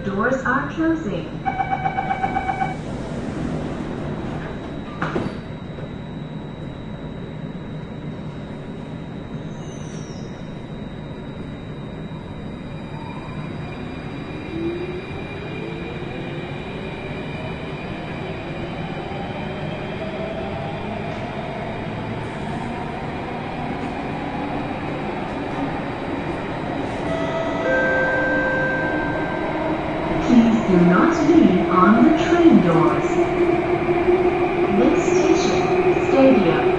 Doors are closing. Please do not lean on the train doors. Next station, Stadium.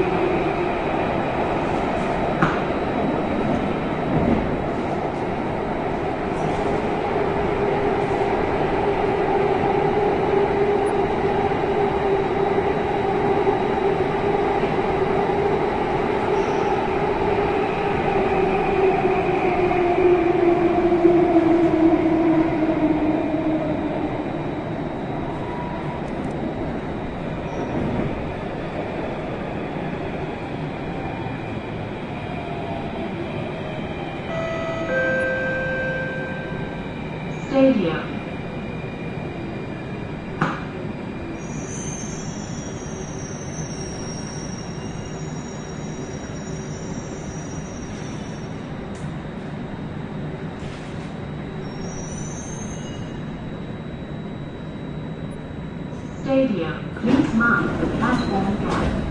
Stadium. Stadium. Please mind the platform gap.